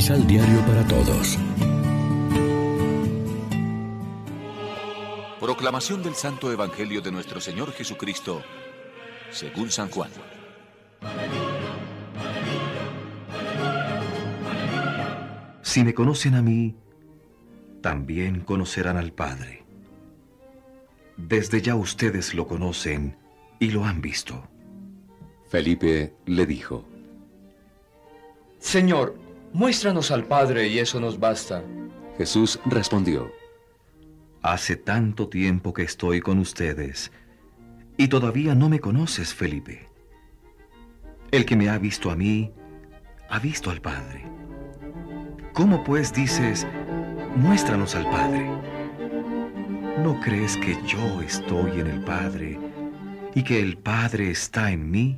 Misal Diario para Todos. Proclamación del Santo Evangelio de nuestro Señor Jesucristo, según San Juan. Si me conocen a mí, también conocerán al Padre. Desde ya ustedes lo conocen y lo han visto. Felipe le dijo: Señor, muéstranos al Padre y eso nos basta. Jesús respondió: Hace tanto tiempo que estoy con ustedes, y todavía no me conoces, Felipe. El que me ha visto a mí, ha visto al Padre. ¿Cómo pues dices, muéstranos al Padre? ¿No crees que yo estoy en el Padre y que el Padre está en mí?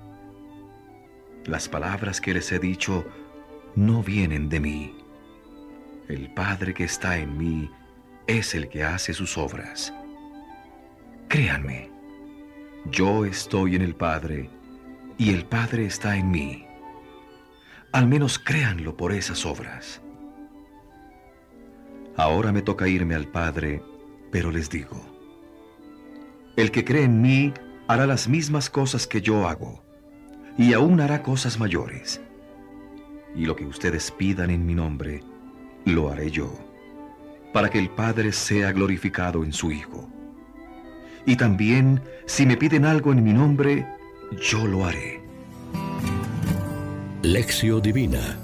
Las palabras que les he dicho no vienen de mí. El Padre que está en mí es el que hace sus obras. Créanme, yo estoy en el Padre y el Padre está en mí. Al menos créanlo por esas obras. Ahora me toca irme al Padre, pero les digo: el que cree en mí hará las mismas cosas que yo hago, y aún hará cosas mayores. Y lo que ustedes pidan en mi nombre, lo haré yo, para que el Padre sea glorificado en su Hijo. Y también, si me piden algo en mi nombre, yo lo haré. Lección Divina.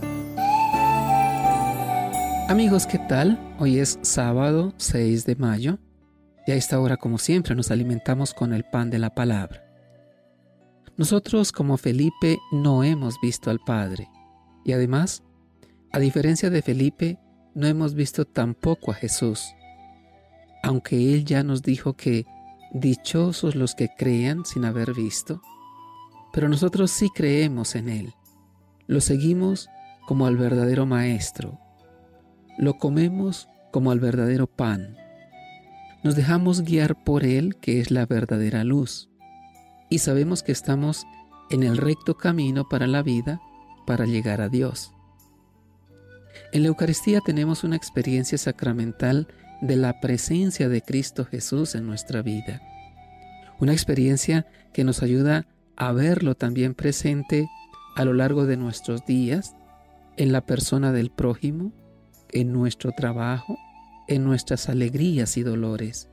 Amigos, ¿qué tal? Hoy es sábado 6 de mayo y a esta hora, como siempre, nos alimentamos con el pan de la palabra. Nosotros, como Felipe, no hemos visto al Padre y además, a diferencia de Felipe, no hemos visto tampoco a Jesús, aunque Él ya nos dijo que dichosos los que crean sin haber visto, pero nosotros sí creemos en Él. Lo seguimos como al verdadero Maestro. Lo comemos como al verdadero pan. Nos dejamos guiar por Él, que es la verdadera luz. Y sabemos que estamos en el recto camino para la vida, para llegar a Dios. En la Eucaristía tenemos una experiencia sacramental de la presencia de Cristo Jesús en nuestra vida. Una experiencia que nos ayuda a verlo también presente a lo largo de nuestros días, en la persona del prójimo, en nuestro trabajo, en nuestras alegrías y dolores.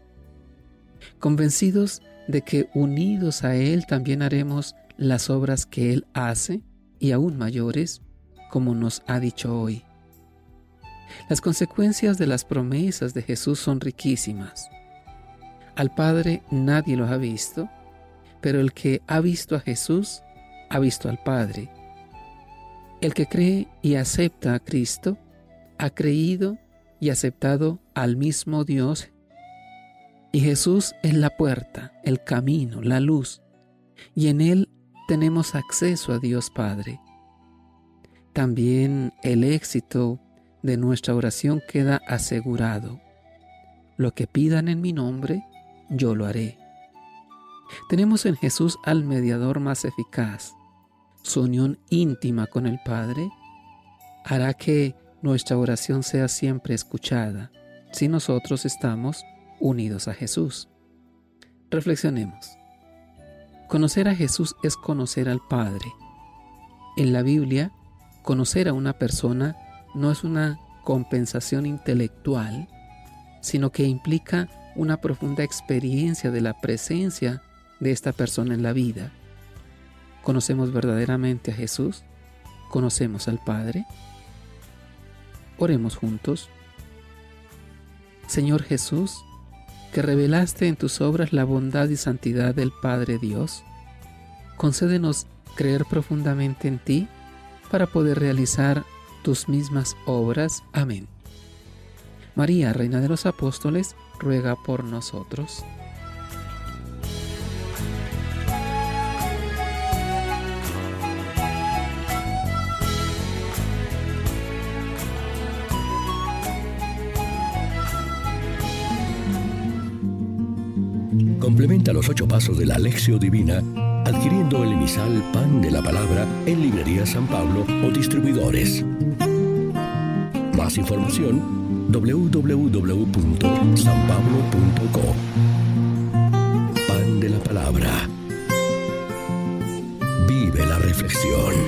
Convencidos de que unidos a Él también haremos las obras que Él hace y aún mayores, como nos ha dicho hoy. Las consecuencias de las promesas de Jesús son riquísimas. Al Padre nadie lo ha visto, pero el que ha visto a Jesús ha visto al Padre. El que cree y acepta a Cristo ha creído y aceptado al mismo Dios. Y Jesús es la puerta, el camino, la luz, y en Él tenemos acceso a Dios Padre. También el éxito de nuestra oración queda asegurado. Lo que pidan en mi nombre, yo lo haré. Tenemos en Jesús al mediador más eficaz. Su unión íntima con el Padre hará que nuestra oración sea siempre escuchada si nosotros estamos unidos a Jesús. Reflexionemos. Conocer a Jesús es conocer al Padre. En la Biblia, conocer a una persona no es una compensación intelectual, sino que implica una profunda experiencia de la presencia de esta persona en la vida. ¿Conocemos verdaderamente a Jesús? ¿Conocemos al Padre? Oremos juntos. Señor Jesús, que revelaste en tus obras la bondad y santidad del Padre Dios, concédenos creer profundamente en ti para poder realizar tus mismas obras. Amén. María, Reina de los Apóstoles, ruega por nosotros. Complementa los 8 pasos de la Lección Divina adquiriendo el emisal Pan de la Palabra en Librería San Pablo o Distribuidores. Más información www.sanpablo.co. Pan de la Palabra. Vive la reflexión.